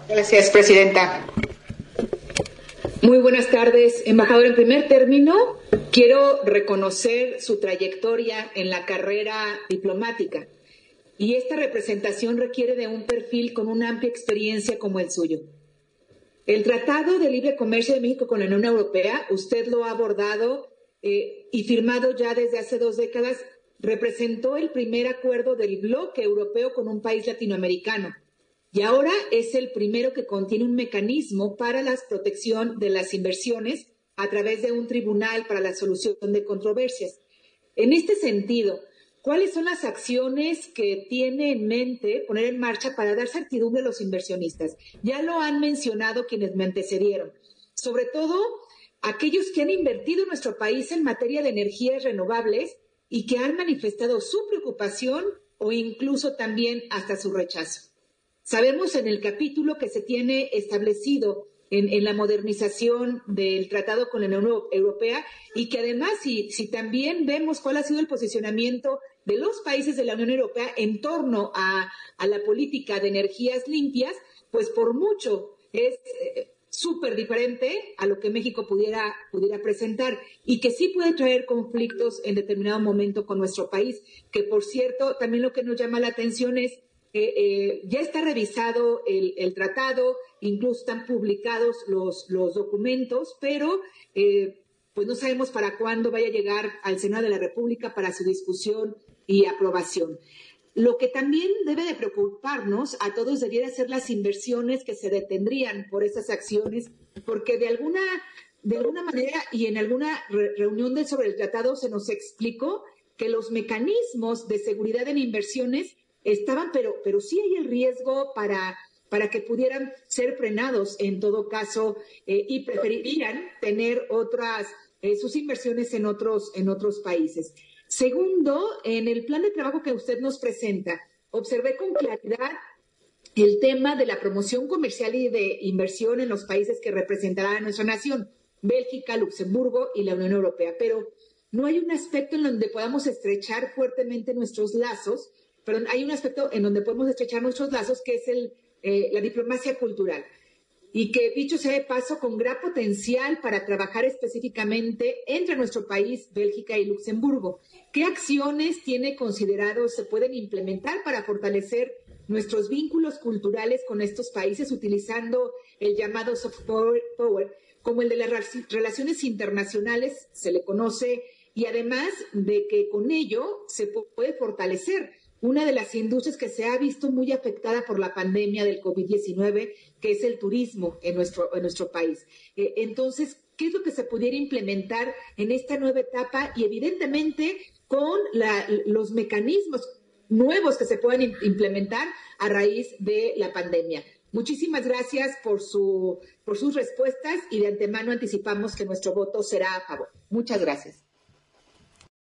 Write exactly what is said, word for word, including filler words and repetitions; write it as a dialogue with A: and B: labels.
A: Gracias, presidenta.
B: Muy buenas tardes, embajador. En primer término, quiero reconocer su trayectoria en la carrera diplomática y esta representación requiere de un perfil con una amplia experiencia como el suyo. El Tratado de Libre Comercio de México con la Unión Europea, usted lo ha abordado eh, y firmado ya desde hace dos décadas, representó el primer acuerdo del bloque europeo con un país latinoamericano. Y ahora es el primero que contiene un mecanismo para la protección de las inversiones a través de un tribunal para la solución de controversias. En este sentido, ¿cuáles son las acciones que tiene en mente poner en marcha para dar certidumbre a los inversionistas? Ya lo han mencionado quienes me antecedieron, sobre todo aquellos que han invertido en nuestro país en materia de energías renovables y que han manifestado su preocupación o incluso también hasta su rechazo. Sabemos en el capítulo que se tiene establecido en, en la modernización del tratado con la Unión Europea y que además, si, si también vemos cuál ha sido el posicionamiento de los países de la Unión Europea en torno a, a la política de energías limpias, pues por mucho es eh, súper diferente a lo que México pudiera, pudiera presentar y que sí puede traer conflictos en determinado momento con nuestro país, que por cierto, también lo que nos llama la atención es Eh, eh, ya está revisado el, el tratado, incluso están publicados los, los documentos, pero eh, pues no sabemos para cuándo vaya a llegar al Senado de la República para su discusión y aprobación. Lo que también debe de preocuparnos a todos debiera ser las inversiones que se detendrían por esas acciones, porque de alguna, de alguna manera y en alguna re reunión de, sobre el tratado se nos explicó que los mecanismos de seguridad en inversiones estaban, pero, pero sí hay el riesgo para, para que pudieran ser frenados en todo caso eh, y preferirían tener otras, eh, sus inversiones en otros, en otros países. Segundo, en el plan de trabajo que usted nos presenta, observé con claridad el tema de la promoción comercial y de inversión en los países que representarán a nuestra nación, Bélgica, Luxemburgo y la Unión Europea, pero no hay un aspecto en donde podamos estrechar fuertemente nuestros lazos. Pero hay un aspecto en donde podemos estrechar nuestros lazos, que es el, eh, la diplomacia cultural. Y que, dicho sea de paso, con gran potencial para trabajar específicamente entre nuestro país, Bélgica y Luxemburgo. ¿Qué acciones tiene considerado se pueden implementar para fortalecer nuestros vínculos culturales con estos países, utilizando el llamado soft power, power como el de las relaciones internacionales, se le conoce, y además de que con ello se puede fortalecer una de las industrias que se ha visto muy afectada por la pandemia del COVID diecinueve, que es el turismo en nuestro, en nuestro país. Eh, entonces, ¿qué es lo que se pudiera implementar en esta nueva etapa? Y evidentemente con la, los mecanismos nuevos que se puedan implementar a raíz de la pandemia. Muchísimas gracias por, su, por sus respuestas y de antemano anticipamos que nuestro voto será a favor. Muchas gracias.